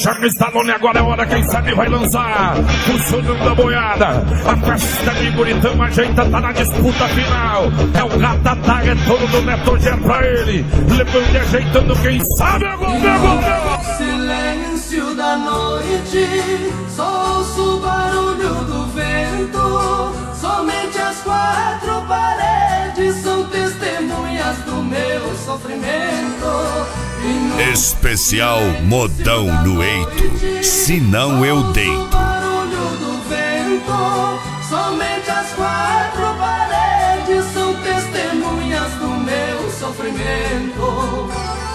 Charles Stallone, agora é hora, quem sabe vai lançar o sonho da boiada. A festa de Buritão ajeita, tá na disputa final. É o Ratatá, retorno do Neto Ger pra ele, levando e ajeitando, quem sabe agora. Silêncio da noite, só ouço o barulho do vento. Somente as quatro paredes são testemunhas do meu sofrimento. Especial Modão no Eito, se não eu deito. Barulho do vento, somente as quatro paredes são testemunhas do meu sofrimento.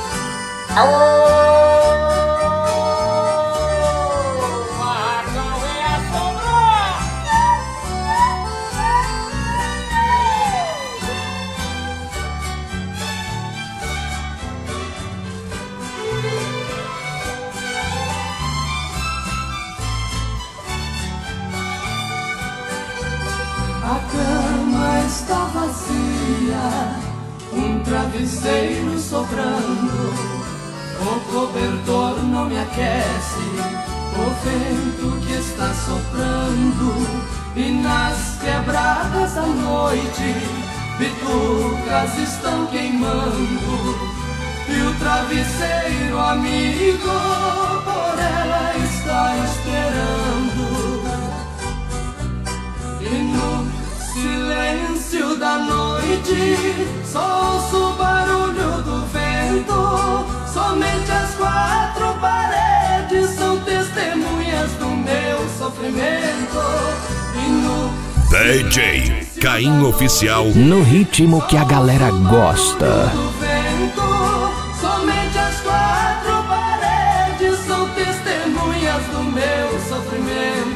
A cama está vazia, um travesseiro sobrando, o cobertor não me aquece, o vento que está soprando, e nas quebradas da noite, bitucas estão queimando, e o travesseiro amigo por ela está esperando. E no silêncio da noite, só ouço o barulho do vento. Somente as quatro paredes são testemunhas do meu sofrimento. E no DJ Caim Oficial, no ritmo que a galera gosta. do vento, somente as quatro paredes são testemunhas do meu sofrimento.